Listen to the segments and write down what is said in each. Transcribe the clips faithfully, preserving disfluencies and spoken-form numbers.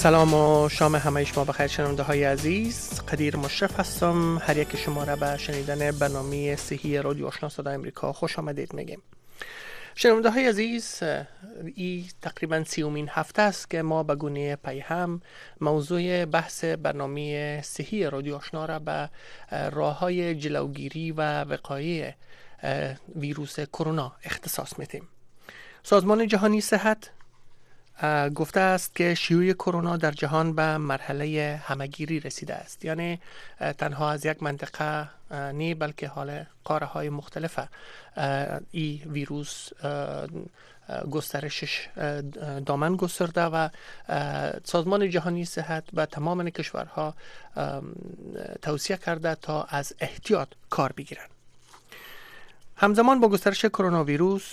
سلام و شام همه شما بخیر شنونده های عزیز. قدیر مشرف هستم. هر یک شما را به شنیدن برنامه صحی رادیو آشنا صدای امریکا خوش آمدید میگیم. شنونده های عزیز، این تقریبا سیومین هفته است که ما به گونه پیهم موضوع بحث برنامه صحی رادیو آشنا را به راه های جلوگیری و وقایع ویروس کرونا اختصاص میدیم. سازمان جهانی صحت گفته است که شیوع کرونا در جهان به مرحله همگیری رسیده است، یعنی تنها از یک منطقه نه بلکه حال قاره های مختلف این ویروس گسترشش دامن گسترده و سازمان جهانی صحت به تمام کشورها توصیه کرده تا از احتیاط کار بگیرند. همزمان با گسترش کرونا ویروس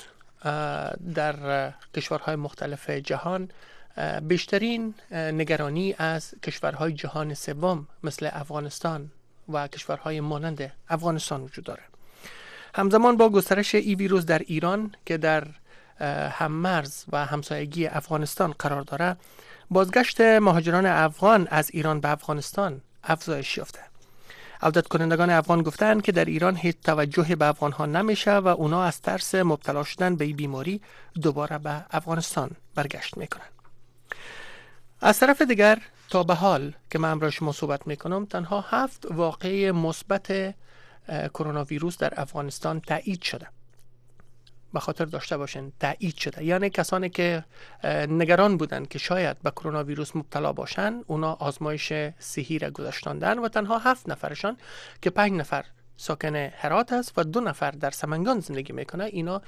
در کشورهای مختلف جهان بیشترین نگرانی از کشورهای جهان سوم مثل افغانستان و کشورهای مانند افغانستان وجود داره. همزمان با گسترش این ویروس در ایران که در هممرز و همسایگی افغانستان قرار داره، بازگشت مهاجران افغان از ایران به افغانستان افزایش یافته. عودت کنندگان افغان گفتند که در ایران هیچ توجه به افغان ها نمیشه و اونا از ترس مبتلا شدن به این بیماری دوباره به افغانستان برگشت میکنن. از طرف دیگر تا به حال که من امروز شما صحبت میکنم تنها هفت واقعه مثبت کرونا ویروس در افغانستان تایید شده. به خاطر داشته باشین تایید شده، یعنی کسانی که نگران بودند که شاید به کرونا ویروس مبتلا باشن اونا آزمایش صحی را گذاشتندن و تنها هفت نفرشان که پنج نفر ساکن هرات است و دو نفر در سمنگان زندگی میکنه، اینا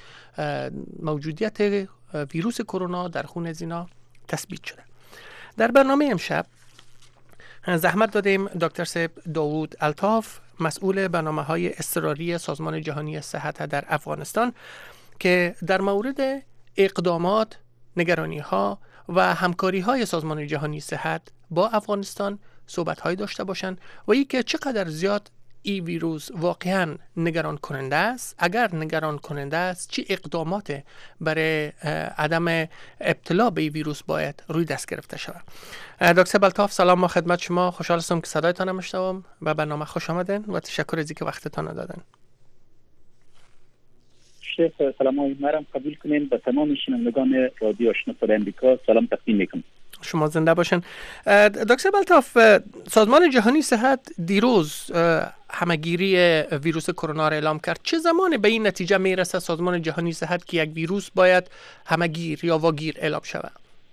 موجودیت ویروس کرونا در خون از اینا تثبیت شده. در برنامه امشب زحمت دادیم دکتر صاحب داوود الطاف، مسئول برنامه‌های اضطراری سازمان جهانی صحت در افغانستان، که در مورد اقدامات، نگرانی‌ها و همکاری‌های سازمان جهانی صحت با افغانستان صحبت‌های داشته باشند و ای که چقدر زیاد این ویروس واقعاً نگران کننده است. اگر نگران کننده است چه اقدامات برای عدم ابتلا به این ویروس باید روی دست گرفته شود. دکتر الطاف سلام، ما خدمت شما. خوشحال هستم که صدایتان میشنوم و برنامه خوش آمدین و تشکر از اینکه وقتتان دادن. شیخ سلام های مرم قبول کنین. به تمام شنوندگان رادیو آشنا صدای امریکا سلام تقدیم میکنم. شما زنده باشین. دکتر الطاف، سازمان جهانی صحت دیروز همگیری ویروس کرونا را اعلام کرد. چه زمان به این نتیجه میرسه سازمان جهانی صحت که یک ویروس باید همگیر یا واگیر اعلام شود؟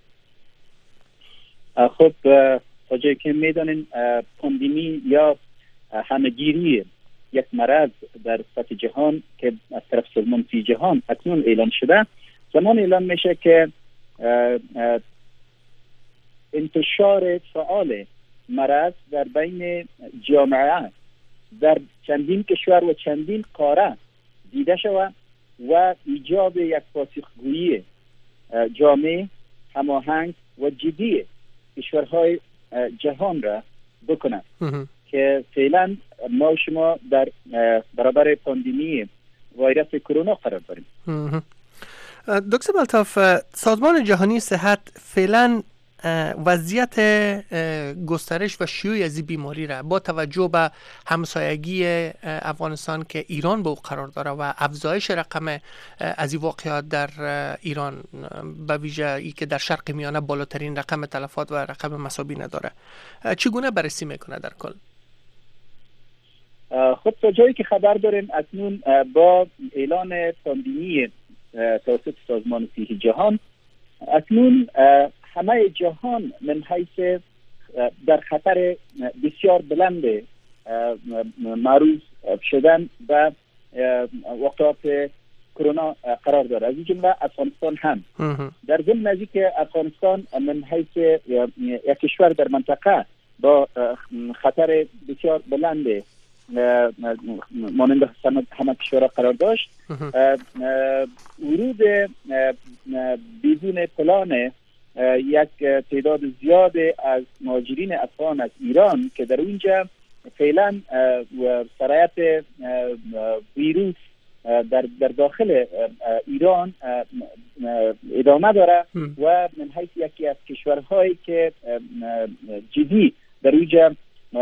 خب تا جایی که میدانین پاندمی یا همگیری یک مرض در سطح جهان که از طرف سازمان صحت جهان اکنون اعلام شده، زمان اعلام میشه که انتشار فعال مرض در بین جامعه در چندین کشور و چندین قاره دیده شود و ایجاب یک پاسخگویی جامع، هماهنگ و جدی کشورهای جهان را بکنند که فعلا ما و شما در برابر پاندمی ویروس کرونا قرار داریم. دکتر الطاف، سازمان جهانی صحت فعلا وضعیت گسترش و شیوع از این بیماری را با توجه به همسایگی افغانستان که ایران با او قرار داره و افزایش رقم از این واقعات در ایران، به ویژه ای که در شرق میانه بالاترین رقم تلفات و رقم مصابی نداره، چگونه بررسی میکنه در کل؟ خب تا جایی که خبر داریم اکنون با اعلان پاندمی توسط سازمان صحت جهان اکنون همه جهان من حیث در خطر بسیار بلند معروض شدن و واقعات کرونا قرار داره، از این جمله افغانستان هم. در ضمن از اینکه افغانستان من حیث یک کشور در منطقه با خطر بسیار بلند مانند همه کشورها قرار داشت، ورود بدون پلان یک تعداد زیاد از مهاجرین افغان از ایران که در اونجا فعلا سرایت ویروس در در داخل ایران ادامه داره و من حیث یکی از کشورهایی که جدی در اوج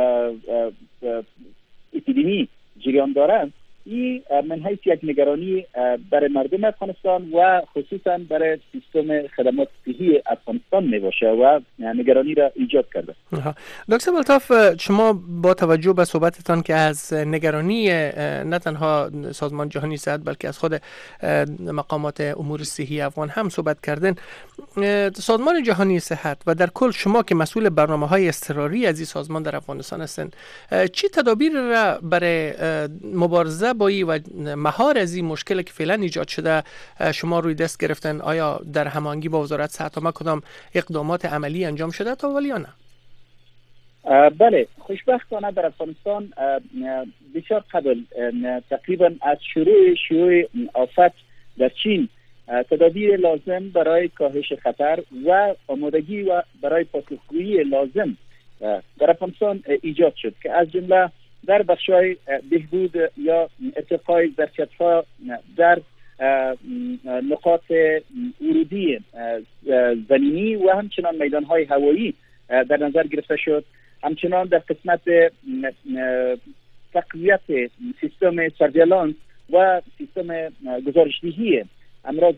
اپیدمی جریان دارند، این من حیث یک نگرانی برای مردم افغانستان و خصوصا برای سیستم خدمات صحی افغانستان می باشه و نگرانی را ایجاد کرده. دکتر الطاف، شما با توجه به صحبتتان که از نگرانی نه تنها سازمان جهانی صحت بلکه از خود مقامات امور صحی افغان هم صحبت کردن، سازمان جهانی صحت و در کل شما که مسئول برنامه‌های اضطراری از این سازمان در افغانستان هستند، چی تدابیر را برای مبارزه با این و مهار از این مشکلی که فعلا ایجاد شده شما روی دست گرفتن؟ آیا در هماهنگی با وزارت صحت ما کدام اقدامات عملی انجام شده تا ولی یا نه؟ بله، خوشبختانه در افغانستان بسیار قبل تقریبا از شروع شروع آفت در چین تدابیر لازم برای کاهش خطر و آمادگی و برای پاسخگویی لازم در افغانستان ایجاد شد که از جمله در بخش‌های بهبود یا ارتقای ظرفیت‌ها در نقاط ورودی زمینی و همچنان میدان‌های هوایی در نظر گرفته شد. همچنان در قسمت تقویت سیستم سرویلانس و سیستم گزارشدهی امراض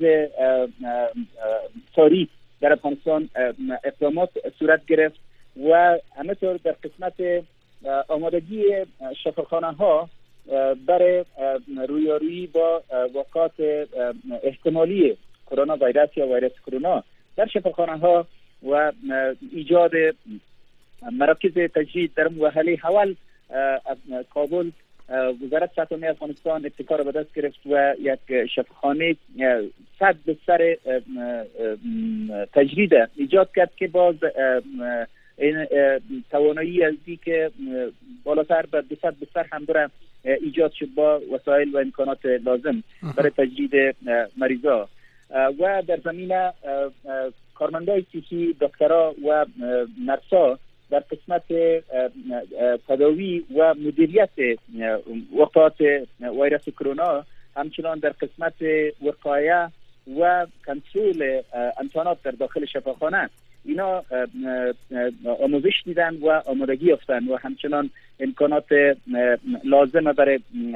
ساری در افغانستان اقدامات صورت گرفت و همینطور در قسمت آمادگی شفاخانه ها برای رویارویی با واقعات احتمالی کرونا ویروس یا ویروس کرونا در شفاخانه ها و ایجاد مراکز تجدید در مرحله اول کابل، وزارت صحت عامه افغانستان ابتکار به دست گرفت و یک شفاخانه صد بستر تجدید ایجاد کرد که باز این توانایی از دی که بالاتر به دویست بستر هم داره ایجاد شد با وسایل و امکانات لازم برای تجدید مریضا. و در زمینه کارمندای صحی، دکترها و نرسا در قسمت تداوی و مدیریت وقایع ویروس کرونا، همچنان در قسمت وقایع و کنترل امکانات در داخل شفاخانه، اینا آموزش دیدن و آمادگی یافتن و همچنان امکانات لازم برای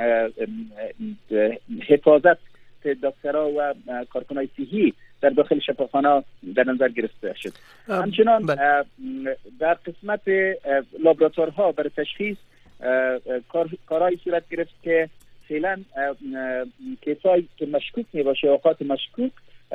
حفاظت دکترها و کارکنان صحی در داخل شفاخانه در نظر گرفته شد. همچنان در قسمت لابراتوارها برای تشخیص کارهای صورت گرفت که فعلا کیسایی که مشکوک می باشه، اوقات مشکوک،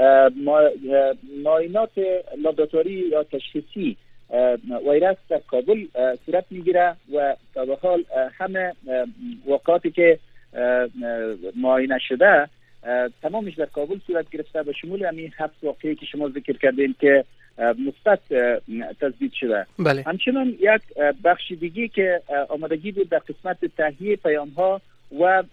معاینات لابراتواری یا تشخیصی ویروس در کابل صورت میگیره و تا به حال همه واقعاتی که معاینه شده تمامش در کابل صورت گرفته به شمول همین هفت واقعی که شما ذکر کردین که مثبت تثبیت شده. بله. همچنان یک بخش دیگه که آمادگی بود در قسمت تهیه پیام ها و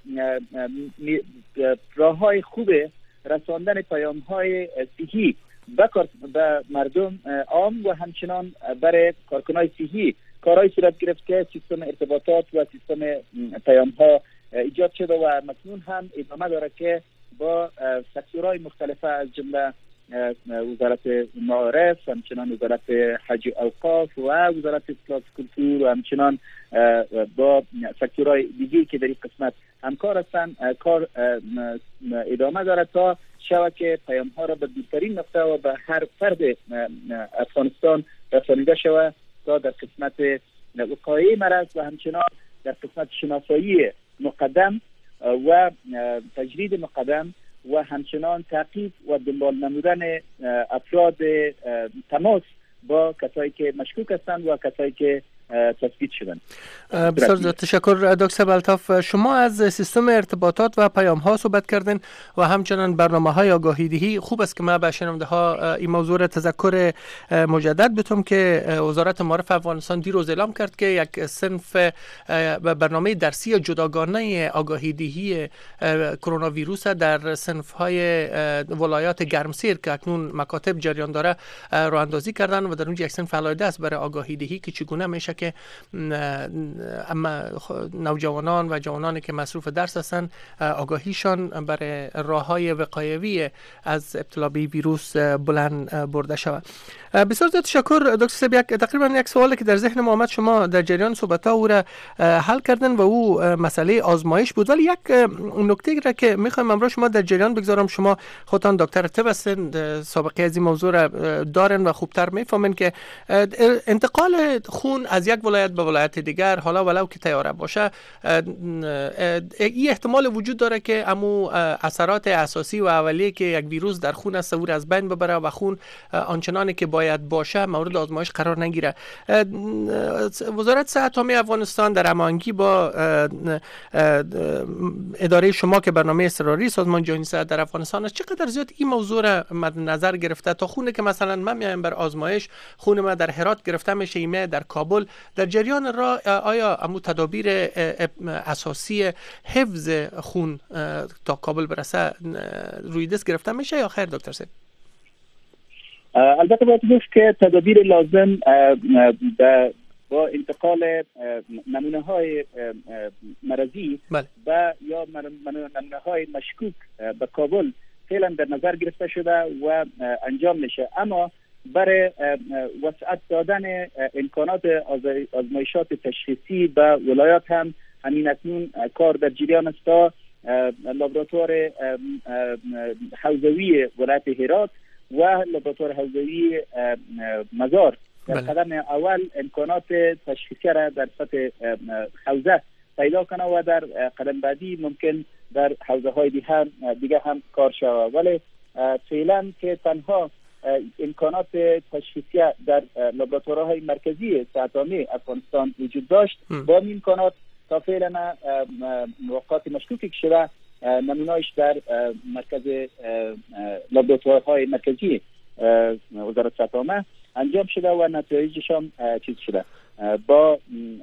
راه های خوب رساندن پیام های صحی به مردم عام و همچنان برای کارکنان صحی کارهای صورت گرفت که سیستم ارتباطات و سیستم پیام ها ایجاد شده و مکنون هم ادامه داره که با سکتورهای مختلفه از جمله وزارت معارف، همچنان وزارت حج و اوقاف و وزارت اطلاعات کلتور و همچنان با سکتورهای دیگه که در این قسمت همکار هستن، کار ادامه داره تا شبکه پیام ها را به دورترین نقطه و به هر فرد افغانستان رسانیده شود تا در قسمت وقایع مرض و همچنان در قسمت شناسایی مقدم و تجرید مقدم و همچنان تعقیب و دنبال نمودن افراد تماس با کسایی که مشکوک هستند و کسایی که تثبیت شدن. بسیار تشکر دکتر الطاف. شما از سیستم ارتباطات و پیام ها صحبت کردین و همچنان برنامه های آگاهی دهی. خوب است که ما به شنونده ها این موضوع را تذکر مجدد بتم که وزارت معارف افغانستان دیروز اعلام کرد که یک صنف برنامه درسی جداگانه آگاهی دهی کرونا ویروس در صنف های ولایات گرمسیر که اکنون مکاتب جریان داره راه اندازی کردن و در اونجا یک صنف علاوه است برای آگاهی دهی که چگونه میشه که اما نوجوانان و جوانانی که مصروف درس هستند آگاهیشان برای راه‌های وقایوی از ابتلا به ویروس بلند برده شود. بسیار زیاد تشکر دکتر صاحب. یک تقریبا یک سوالی که در ذهن ما آمد شما در جریان صحبت‌ها او را حل کردن و او مسئله آزمایش بود، ولی یک نکته را که می‌خوایم امروز شما در جریان بگذارم، شما خودتان دکتر طب هستند، سابقه از این موضوع را دارن و خوبتر می‌فهمن که انتقال خون از یک ولایت به ولایت دیگر، حالا ولو که طیاره باشه، این احتمال وجود داره که امو اثرات اساسی و اولیه که یک ویروس در خون است او را از بین ببره و خون آنچنانی که باید باشه مورد آزمایش قرار نگیره. وزارت صحت عامه افغانستان در هماهنگی با اداره شما که برنامه اضطراری سازمان جهانی صحت در افغانستان است، چقدر زیاد این موضوع را مد نظر گرفته تا خونه که مثلا من میایم بر آزمایش، خون ما در هرات گرفته میشه، ایمه در کابل، در جریان را آیا امو تدابیر اساسی حفظ خون تا کابل برسه روی دست گرفته میشه یا خیر دکتر صاحب؟ البته باید گفت که تدابیر لازم با انتقال نمونه های مرضی و یا نمونه های مشکوک به کابل فعلا در نظر گرفته شده و انجام میشه، اما برای وسعت دادن امکانات آزمایشات تشخیصی به ولایات هم همین اکنون کار در جریان است تا لابراتوار حوزوی ولایت هرات و لابراتوار حوزوی مزار در قدم اول امکانات تشخیصی را در سطح حوزه پیدا کنه و در قدم بعدی ممکن در حوزه های دیگه هم, دیگه هم کار شود. ولی فعلا که تنها امکانات تشخیصی در لابراتوارهای مرکزی صحت عامه افغانستان وجود داشت، با این امکانات تا فعلا موقعات مشکوکی که شده نمونه‌اش در مرکز لابراتوارهای مرکزی وزارت صحت عامه انجام شده و نتایجش هم چیز شده، با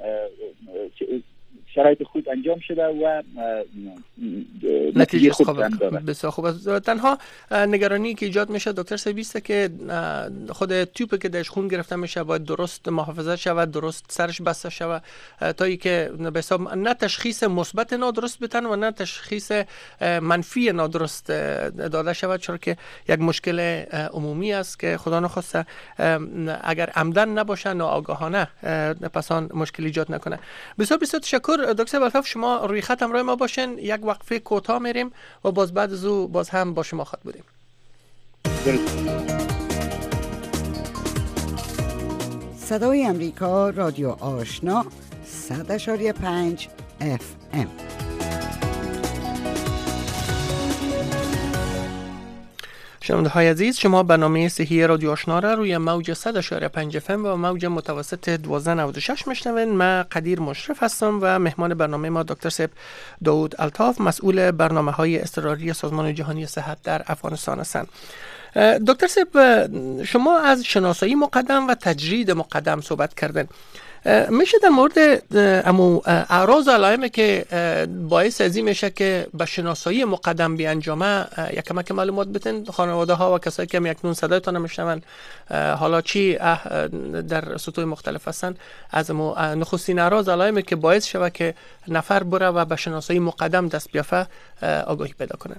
شرایط خود انجام شده و نتیجه خوب بسیار خوب است. تنها نگرانی که ایجاد میشه دکتر صاحب است که خود تیوب که درش خون گرفته میشه باید درست محافظت شود، درست سرش بسته شود تا اینکه به حساب نه تشخیص مثبت نادرست بتن و نه تشخیص منفی نادرست داده شود، چون که یک مشکل عمومی است که خدا نخواسته اگر عمدن نباشه ناآگاهانه پس آن مشکل ایجاد نکنه. بسیار بسیار تشکر دکتر الطاف، شما روی خط همراه ما باشین، یک وقفه کوتاه میریم و باز بعد از او باز هم با شما خط بودیم. صدای امریکا، رادیو آشنا، صد اشاری پنج اف ام. شنونده های عزیز، شما برنامه صحی رادیو آشنا را روی موج صد اشاری پنج اف ام و موج متوسط دوازده نود و شش میشنوین. من قدیر مشرف هستم و مهمان برنامه ما دکتر صاحب داود الطاف، مسئول برنامه های اضطراری سازمان جهانی صحت در افغانستان هستند. دکتر صاحب، شما از شناسایی مقدم و تجرید مقدم صحبت کردن. میشه در مورد امو اعراض و علائمی که باعث ازی میشه که به شناسایی مقدم بیانجامه یک کمک معلومات بدین؟ خانواده ها و کسایی که اکنون صدایتان میشنون حالا چی در سطوح مختلف هستن، از امو نخستین اعراض علائمی که باعث شود که نفر بره و به شناسایی مقدم دست بیافته آگاهی پیدا کنن.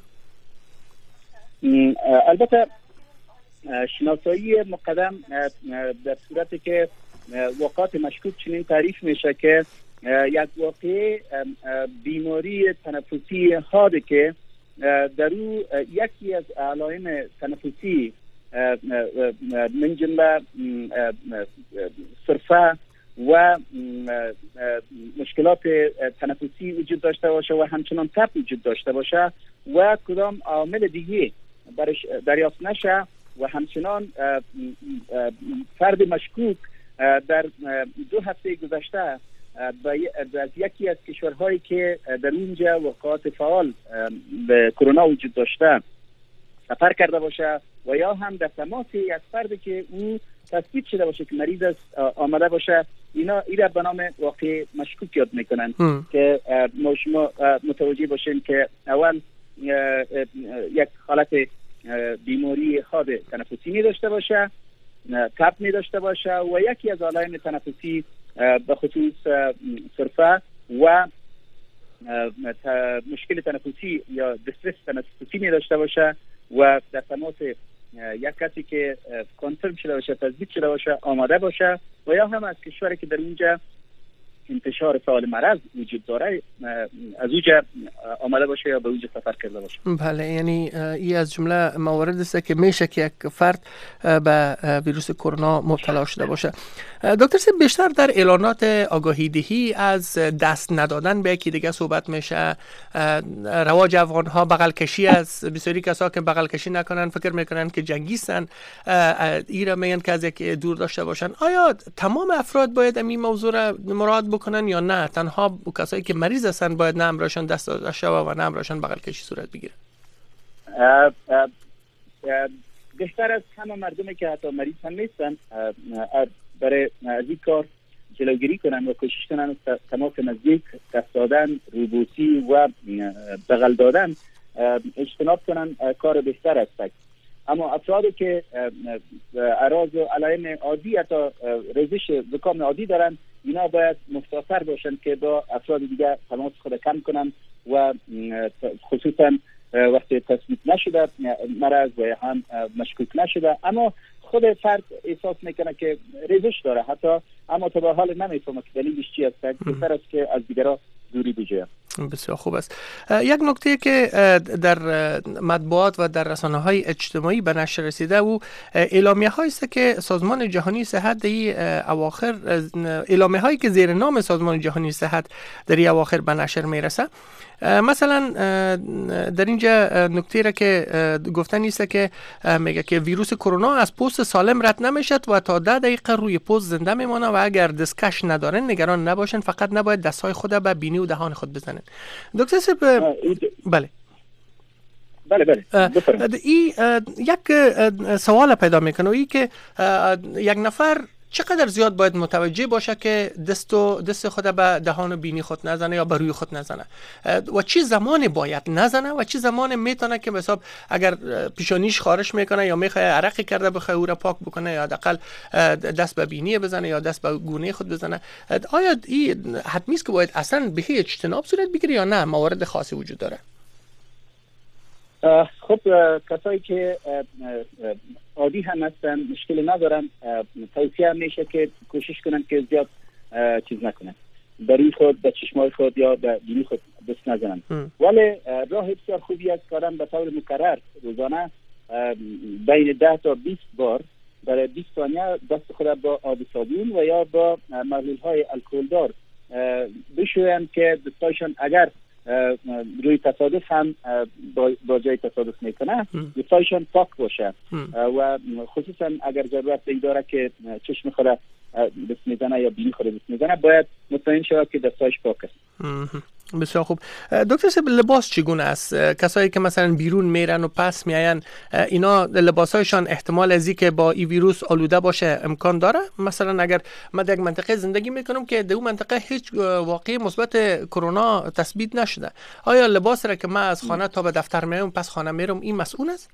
البته شناسایی مقدم در صورتی که واقعات مشکوک چنین تعریف میشه که یک واقع بیماری تنفسی حاده که در او یکی از علائم تنفسی من جمله سرفه و مشکلات تنفسی وجود داشته باشه و همچنان تب وجود داشته باشه و کدام عامل دیگه برش دریافت نشه و همچنان فرد مشکوک در دو هفته گذشته از یکی از کشورهایی که در اونجا وقایع فعال به کرونا وجود داشته سفر کرده باشه و یا هم در تماس یک فردی که او تثبیت شده باشه که مریض است آمده باشه، اینا اینا به نام واقع مشکوک یاد میکنن که ما شما متوجه باشیم که اول یک حالت بیماری حاد تنفسی می داشته باشه، تب می داشته باشه و یکی از علائم تنفسی به خصوص سرفه و مشکل تنفسی یا دسترس تنفسی می داشته باشه و در تماس یک کسی که کنفرم شده باشه، تثبیت شده باشه، آماده باشه و یا هم از کشوری که در اونجا انتشار فعال مرض وجود داره از اونجا آماده باشه یا به اونجا سفر کرده باشه. بله، یعنی این از جمله موارد است که میشه که یک فرد به ویروس کرونا مبتلا شده باشه. دکتر صاحب، بیشتر در اعلانات آگاهی دهی از دست ندادن به یکی دیگه صحبت میشه. رواج افغان ها بغل کشی از بسیاری کسا که بغل کشی نکنن فکر میکنن که جنگیستن، ایرا میگن که از یک دور داشته باشن. آیا تمام افراد باید این موضوع را مراعات بکنن یا نه تنها کسایی که مریض هستن باید نه امرشان دست داده شود و نه امرشان بغل کشی صورت بگیره؟ بهتر از همه مردمی که حتی مریض هم نیستن برای از این کار جلوگیری کنن و کوشش کنن تماس نزدیک، دست دادن، روبوسی و بغل دادن اجتناب کنن، کار بهتر است. اما افرادی که اراز و علائم عادی حتی ریزش زکام عادی دارن، اینا باید مستعصر باشن که با افراد دیگه تماس خود کم کنن و خصوصا وقتی تثبیت نشده مرض و هم مشکوک نشده اما خود فرد احساس میکنه که ریزش داره حتی، اما تا به حال نمیفهمه که دلیلش چی است، بهتر است که از دیگران دوری بجوید. بسیار خوب است. یک نکته که در مطبوعات و در رسانه‌های اجتماعی به نشر رسیده و اعلامیه هایی است که سازمان جهانی صحت در این اواخر اعلامیه هایی که زیر نام سازمان جهانی صحت در این اواخر به نشر میرسه. مثلا در اینجا نکته را که گفتن نیست که میگه که ویروس کرونا از پوست سالم رد نمیشد و تا ده دقیقه روی پوست زنده میمونه و اگر دستکش ندارن نگران نباشن، فقط نباید دستهای خود به بینی و دهان خود بزنن. دکتر صاحب بله بله بله این یک سوال پیدا میکنه، این که یک نفر چقدر زیاد باید متوجه باشه که دست و دست خود به دهان و بینی خود نزنه یا به روی خود نزنه و چه زمانی باید نزنه و چه زمانی میتونه که مثلا اگر پیشانیش خارش میکنه یا میخواد عرقی کرده بخواد او را پاک بکنه یا حداقل دست به بینی بزنه یا دست به گونه خود بزنه، آیا این حتمی است که باید اصلا به هیچ اجتناب صورت بگیره یا نه موارد خاصی وجود داره؟ خب کسایی که عادی هم هستن مشکل ندارن، توصیه میشه که کوشش کنن که زیاد چیز نکنن، بروی خود به چشمای خود یا به بینی خود دست نزنن. ولی راه بسیار خوبی است که آدم به طور مکرر روزانه بین ده تا بیست بار برای بیست ثانیه دست خود با آب صابون و یا با محلول های الکلدار بشوین که دستایشان اگر روی تصادف هم با جای تصادف میکنه دستایشان پاک باشه و خصوصا اگر ضرورت داره که چشم خود دست میزنه یا بینی خود دست میزنه باید مطمئن شود که دستایش پاک است. بسیار خوب. دکتر صاحب، لباس چگونه است؟ کسایی که مثلا بیرون میرن و پس میاین اینا لباسایشان احتمال از اینکه با این ویروس آلوده باشه امکان داره؟ مثلا اگر من در یک منطقه زندگی میکنم که در اون منطقه هیچ واقعی مثبت کرونا تثبیت نشده، آیا لباس را که من از خانه تا به دفتر میام پس خانه میرم این مسئول است؟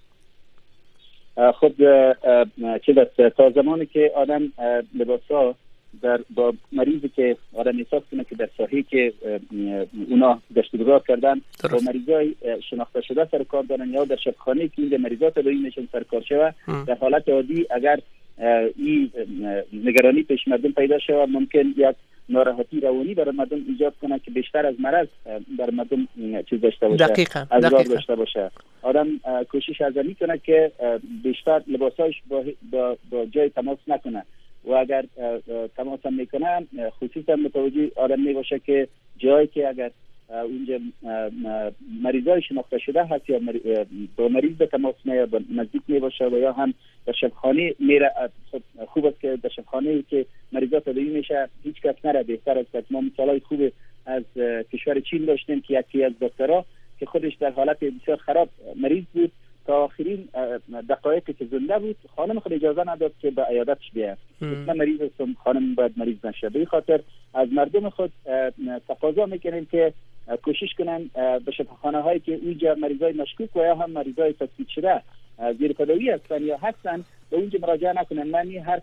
خب چه دست تا زمانی که آدم لباسا در با مریضی که آدم احساس کنه که در ساحه‌ای که اونا گشت و گذار کردن با مریضای شناخته شده سر کار دارن یا در شبخانه‌ای که این مریضات رو اینشون سر کار شده، در حالت عادی اگر این نگرانی پیش مردم پیدا شود ممکن یک ناراحتی روانی برای مردم ایجاد کنه که بیشتر از مرض در مردم چیز داشته باشه، دقیقاً از داشته باشه. آدم کوشش ازمی کنه که بیشتر لباسایش با, با, با جای تماس نکنه و اگر تماس هم میکنه خصوصا متوجه آدم میباشه که جایی که اگر اونجا مریضای شناخته شده هست یا با مریض به تماس میاد با نزدیک میباشه و یا هم در شبخانه میره، خوب است که در شبخانه که مریضات تداوی میشه هیچ کس نره، بهتر است. ما مثالای خوب از کشور چین داشتیم که یکی از دکترها که خودش در حالت بسیار خراب مریض بود تا آخرین دقایقی که زنده بود خانم خود اجازه نداد که به عیادتش بیاد. من مریض هستم، خانم باید مریض نشه. به خاطر از مردم خود تقاضا میکنیم که کوشش کنن به شفاخانه هایی که اونجا مریضای مشکوک و یا هم مریضای تثبیت شده زیر تداوی هستن یا هستن به اونجا مراجعه نکنن. من این حرف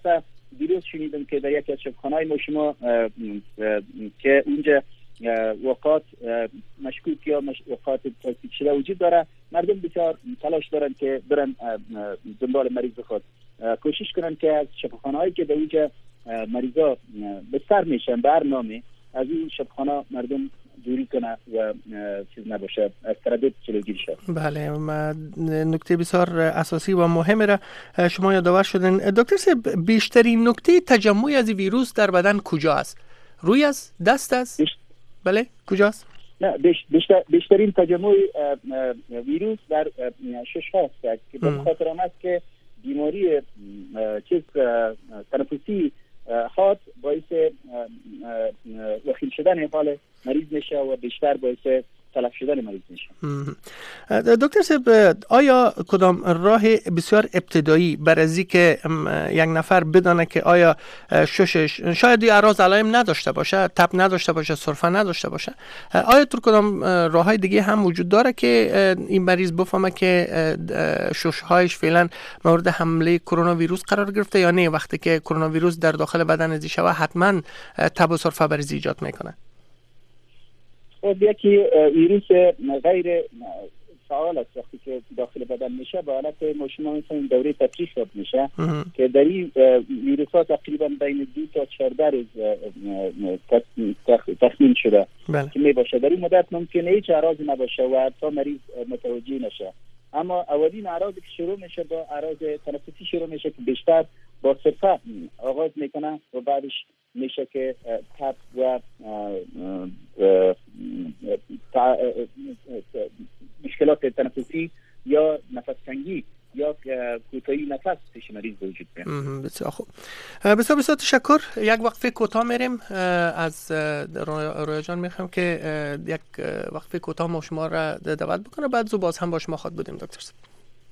دیروز شنیدم که در یکی از شبخانه‌های ما شما که اونجا وقات مشکوک یا وقات تصدیق شده وجود داره، مردم بسیار تلاش دارن که برن دنبال مریض خود، کوشش کنن که از شبخانه‌هایی که در اونجا مریضا بستر میشن برنامه از این شبخانه مردم دوری کنه و چیز نباشه، از تردد جلوگیری شه. بله، نکته بسیار اساسی و مهمه را شما یادآور شدین. دکتر صاحب، بیشترین نکته تجمع از ویروس در بدن کجا است؟ روی است؟ دست است؟ بیشت... بله، کجاست؟ نه، بیشتر بیشترین تجمع ویروس در شش هاست که به خاطر آن است که بیماری چیز تنفسی هات باعث وخیم شدن حال مریض میشه و بیشتر باعث تلف شدن مریض میشه. دکتر صاحب، آیا کدام راه بسیار ابتدایی برای از اینکه یک نفر بدانه که آیا ششش شاید اعراض علائم نداشته باشه، تب نداشته باشه، سرفه نداشته باشه، آیا تو کدام راههای دیگه هم وجود داره که این مریض بفهمه که ششهایش فعلا مورد حمله کرونا ویروس قرار گرفته یا نه؟ وقتی که کرونا ویروس در داخل بدن ازی شوه حتما تب و سرفه بریزی ایجاد میکنه. خب یکی ویروس غیر فعال است وقتی که داخل بدن میشه به حالت ما شما می‌فهمیم دوره تفریش یاد میشه که در این ویروس ها تقریبا بین دو تا چهارده روز تخمین شده بله. که میباشه. در این مدت ممکنه هیچ اعراضی نباشه و حتی مریض متوجه نشه، اما اولین اعراضی که شروع میشه با اعراض تنفسی شروع میشه که بیشتر با سرفه آغاز میکنه و بعدش میشه که تب و مشکلات تنفسی یا نفس تنگی یا کوتاهی نفس پیش مریض وجود میاد. بسیار خوب، بسیار بسیار تشکر. یک وقفه کوتاه میریم. از رویا جان میخوام که یک وقفه کوتاه ما شما را دعوت بکنه، بعد زو باز هم با شما خواهد بودیم دکتر صاحب.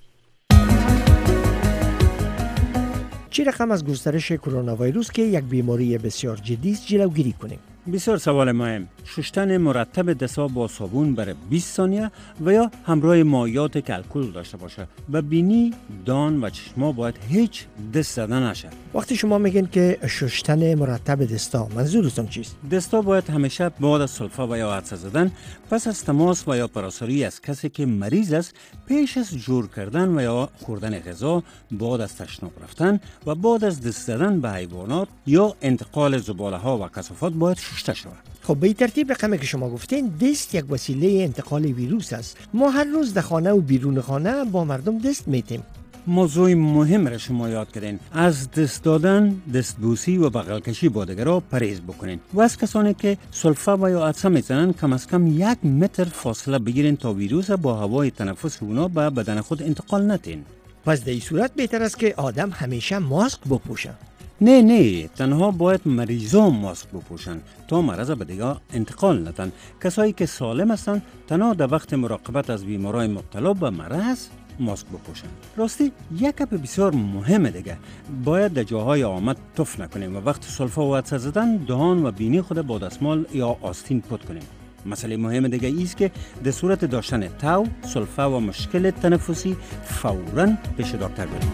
چه رقم از گسترش کرونا ویروس که یک بیماری بسیار جدی است جلوگیری کنیم؟ بسیار سوال مهم. شستن مرتب دست‌ها با صابون برای بیست ثانیه و یا همراه مایعات که الکل داشته باشه. و بینی، دان و چشما باید هیچ دست زدن نشه. وقتی شما میگین که شستن مرتب دستا، منظورتون چیست؟ دستا باید همیشه بعد از سلفه و یا عطسه زدن، پس از تماس و یا پراساری از کسی که مریض است، پیش از جور کردن و یا خوردن غذا، بعد از تشناب رفتن و بعد از دست زدن به حیوانات یا انتقال زباله ها و کثافات باید شسته شود. خب به این ترتیب رقمی که شما گفتین، دست یک وسیله انتقال ویروس است. ما هر روز در خانه و بیرون خانه با مردم دست میتیم. موضوع مهم را شما یاد کردین. از دست دادن، دستبوسی و بغل کشی با دیگران پرهیز بکنین و از کسانی که سلفه و یا عطسه میزنن کم از کم یک متر فاصله بگیرین تا ویروس با هوای تنفس اونا به بدن خود انتقال ندین. پس در این صورت بهتر است که آدم همیشه ماسک بپوشه. نه نه، تنها باید مریضان ماسک بپوشن تا مرض به دیگه انتقال ندن. کسایی که سالم هستن تنها در وقت مراقبت از بیمارای مبتلا به مرض ماسک بپوشن. راستی یک گپ بسیار مهمه دیگه، باید در جاهای آمد تف نکنیم و وقت سلفه و عطسه زدن دهان و بینی خود با دستمال یا آستین پاک کنیم. مسئله مهم دیگه ایست که در صورت داشتن تاو، سلفه و مشکل تنفسی فوراً پیش دکتر بریم.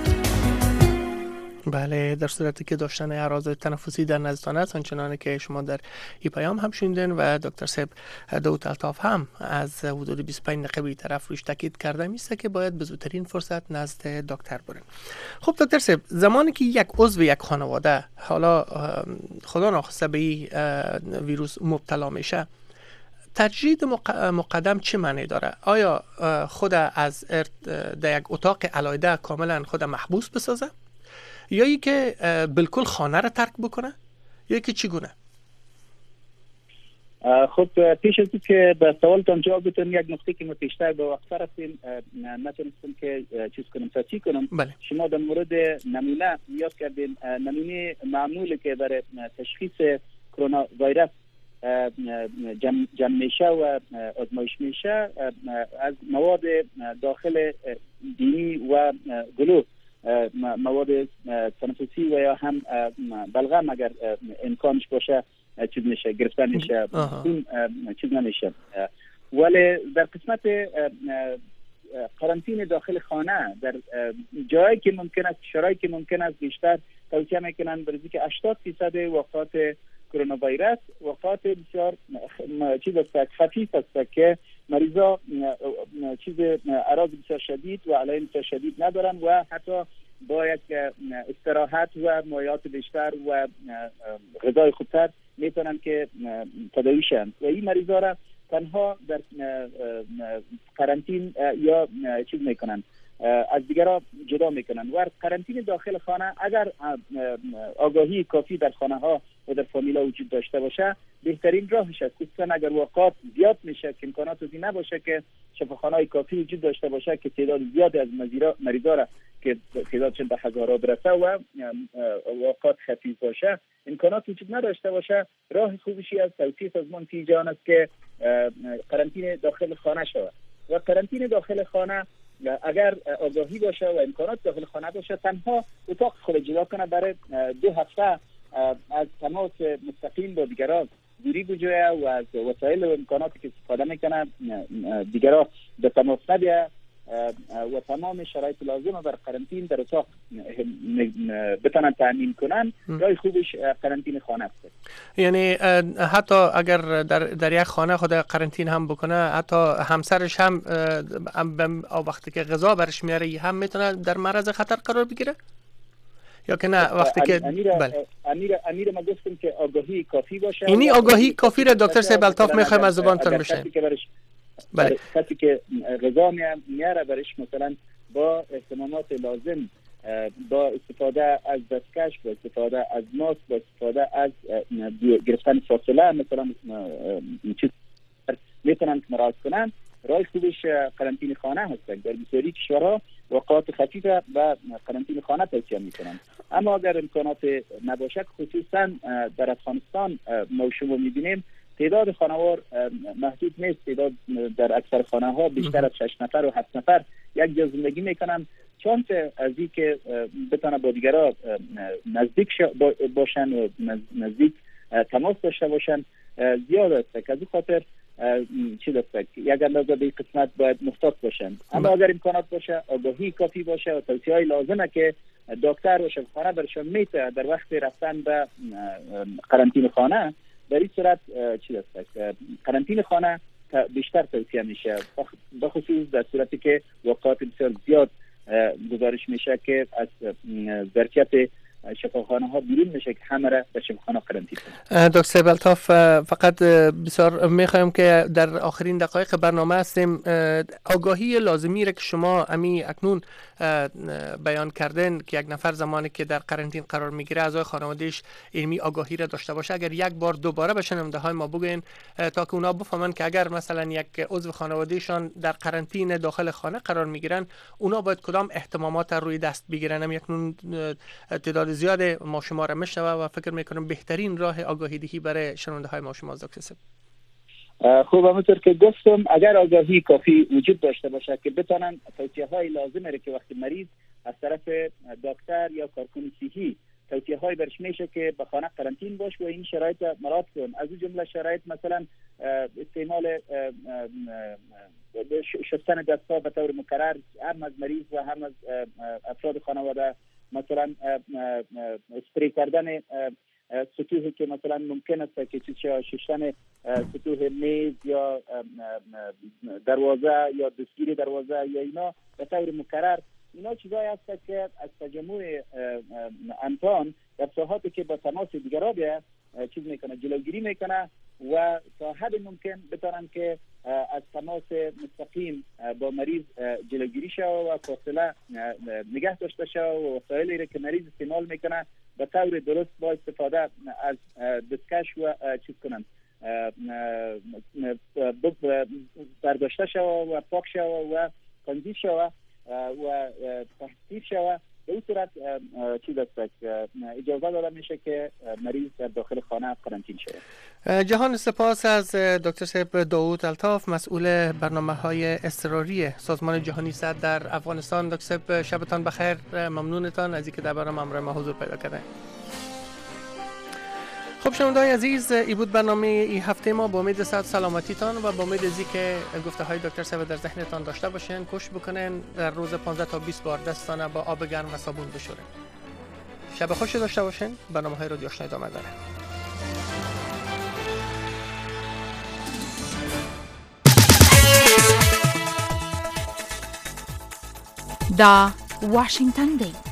بله، در صورتی که داشتن اعراض تنفسی در نزدتان است، آنچنانی که شما در این پیام هم شنیدین و دکتر صاحب داوود الطاف هم از حدود بیست و پنج دقیقه بی طرف روش تاکید کرده میسته که باید به زودترین فرصت نزد دکتر برین. خب دکتر صاحب، زمانی که یک عضو یک خانواده حالا خدا ناخواسته به این ویروس مبتلا میشه، تجدید مقدم چه معنی داره؟ آیا خود از در یک اتاق علیحده کاملا خود محبوس بسازه یا ای که بالکل خانه را ترک بکنه یا ای که چگونه؟ خب پیش از که به سوالتان جواب بدم، یک نقطه که ما پیشتر به وقت رفتیم نتونستم که چیز کنم تاکید کنم. بله. شما در مورد نمونه یاد کردین. نمونه معمولی که برای تشخیص کرونا ویروس جمع, جمع میشه و آزمایش میشه از مواد داخل بینی و گلو، مواد تنفسی و یا هم بلغم اگر امکانش باشه چیز میشه گرفتن میشه، اون چیز نمیشه. ولی در قسمت قرنطینه داخل خانه در جایی که ممکن است، شرایطی که ممکن است بیشتر توصیه میکنن، برای که هشتاد درصد وفات کرونا ویروس وفات بسیار چیز است، خفیف است که مریضا چیز اعراض بسیار شدید و علائم بسیار شدید ندارن و حتی با یک استراحت و مایعات بیشتر و غذای خوبتر میتونن که تداوی شن و این مریضا را تنها در قرنطین یا چیز میکنن، از دیگران جدا میکنن. و قرنطینه داخل خانه اگر آگاهی کافی در خانه ها و در فامیلا وجود داشته باشه بهترین راهش است، خصوصا اگر وقات زیاد میشه که امکانات وزی نباشه که شفاخانه‌های کافی وجود داشته باشه که تعداد زیادی از مریضا را که تعدادشون به هزارها برسه و وقات خفیف باشه، امکانات وجود نداشته باشه، راه خوبشی از توصیه سازمان صحت جهان است که قرنطینه داخل خانه شود. و قرنطینه داخل خانه اگر آگاهی باشه و امکانات داخل خانه باشه، تنها اتاق خود جدا کنه، برای دو هفته از تماس مستقیم با دیگران دوری بجویه و از وسایل و امکاناتی که استفاده میکنه دیگران به تماس نبیه و تمام شرایط لازمه بر قرنطین در اتاق بتونن تامین کنن. راه خوبش قرنطین خانه است. یعنی حتی اگر در در یک خانه خود قرنطین هم بکنه، حتی همسرش هم وقتی که غذا برش میاره هم میتونه در معرض خطر قرار بگیره یا که نه؟ وقتی که امیر امیر امیر ما گفتم که آگاهی کافی باشه. اینی آگاهی کافی را دکتر صاحب الطاف میخوایم از زبانتان بشنویم. بله. کسی که غذا میاره برش مثلا با اهتمامات لازم، با استفاده از دستکش، با استفاده از ماسک، با استفاده از گرفتن فاصله مثلا چیز میتونن مراعات کنن. راه خوبش قرنطینه خانه هست. در بسیاری کشورها وقات خفیفه و قرنطینه خانه توصیه میکنن. اما اگر امکانات نباشه، خصوصا در افغانستان ما شما میبینیم تعداد خانوار محدود نیست، تعداد در اکثر خانه ها بیشتر از شش نفر و هفت نفر یک جا زندگی میکنن. چون از این که بتونه با دیگران نزدیک باشن و نزدیک تماس داشته باشن زیاد است. از این خاطر چی دست یک اندازه به قسمت باید محتاط باشن. اما اگر امکانات باشه، آگاهی کافی باشه و توصیه های لازمه که دکتر و شفاخانه برشان میته در وقت رفتن به قرنطینه خانه، در این صورت چی دست قرنطینه خانه بیشتر توصیه میشه، بخصوص در صورتی که وقات بسیار زیاد گزارش میشه که از ظرفیت شفاخانه ها بیرون میشه که همه را به شفاخانه قرنطینه کنند. دکتر صاحب الطاف، فقط بسیار میخوایم که در آخرین دقایق برنامه هستیم، آگاهی لازمی را که شما امی اکنون بیان کردن که یک نفر زمانی که در قرنطین قرار میگیره اعضای خانوادهش علمی آگاهی را داشته باشه، اگر یک بار دوباره به شنونده های ما بگوین تا که اونا بفهمن که اگر مثلا یک عضو خانوادهشان در قرنطین داخل خانه قرار میگیرن، اونا باید کدام احتمامات روی دست بگیرن. امی اکنون تعداد زیاد ما شما را میشنوه و فکر میکنم بهترین راه آگاهی دهی برای شنونده های ما شما دکتر صاحب. خوب، همونطور که گفتم اگر آگاهی کافی وجود داشته باشه که بتونن توصیه های لازمه را که وقتی مریض از طرف دکتر یا کارکن صحی توصیه های برش میشه که به خانه قرنطین باش و این شرایط مراعات کن. از این جمله شرایط مثلا استعمال شستن دست‌ها به طور مکرر هم از مریض و هم از افراد خانواده، مثلا اسپری کردن سطوحی که مثلا ممکن است که چیز شستن سطوح میز یا دروازه یا دستگیری دروازه یا اینا به طور مکرر، اینا چیزایی هست که از تجمع انسان در ساحاتی که با تماس دیگران بیا چیز میکنه، جلوگیری میکنه و تا حد ممکن بتونن که از تماس مستقیم با مریض جلوگیری شود و فاصله نگه داشته شود و وسایلی را که مریض استعمال میکنه به طور درست با استفاده از دستکش و چیز کنن برداشته شود و پاک شود و تنظیف شود و تحصیل شود. به این صورت چیز است اجازه داده میشه که مریض در داخل خانه قرنطین شود. جهان سپاس از دکتر صاحب داوود الطاف، مسئول برنامه‌های اضطراری سازمان جهانی صحت در افغانستان. دکتر صاحب شبتان بخیر، ممنونتان از اینکه در برنامه همراه ما حضور پیدا کردید. خب شنونده‌های عزیز، ای بود برنامه این هفته ما. با امید صحت سلامتیتان و با امید ازی که گفته های دکتر صاحب در ذهنتان داشته باشین، کوشش بکنین در روز پانزده تا بیست بار دستانه با آب گرم و صابون بشورین. شب خوش داشته باشین. برنامه های رادیو آشنا ادامه داره. دا واشنگتن دی